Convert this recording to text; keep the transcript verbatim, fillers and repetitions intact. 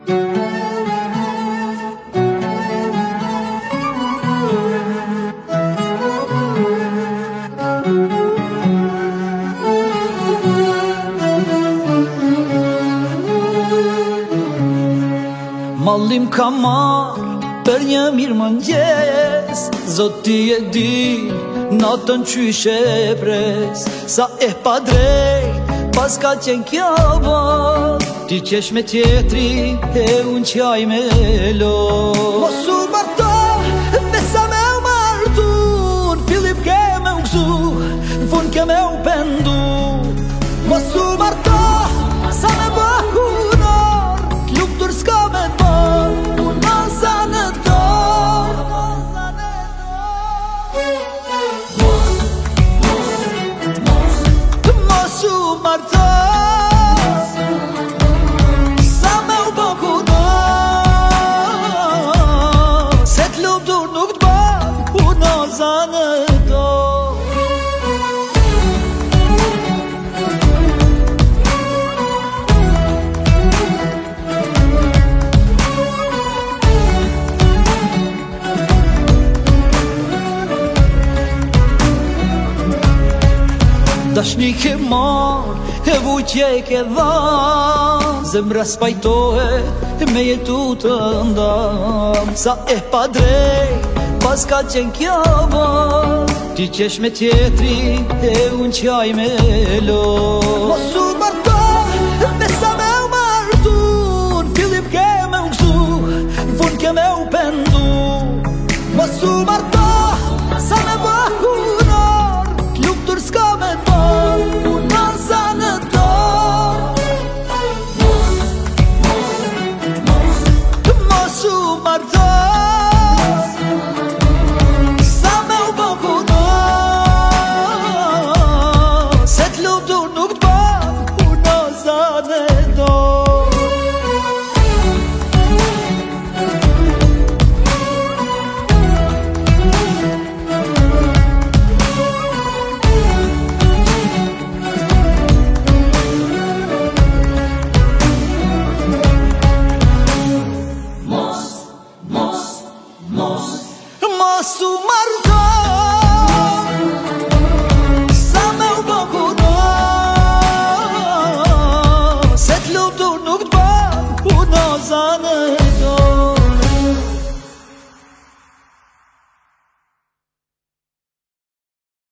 Mallim ka marrë për një mirë mëngjes, Zoti e di, natën qysh e pres. Sa e pa drejt, pas ka qenë kjo botë, ti qesh me tjetri, e unë qaj me lo. Mos u marto, besa me u martun, Filip ke me u gzu, në fund ke me u pendu. Mos u marto, sa me bëhunor, t'luktur s'ka me bërë, unë sa në dorë. Mos u marto, sa me u bëhunor, se t'luktur nuk t'bërë, unë sa në dorë. Dashni ke marrë, e vujtje ke dhanë, zemra s'pajtohet me jetu të ndanë. Sa e pa drejt, pas ka qenë kjo botë, ti qesh me tjetri, e unë qaj me lo. Mos u marto,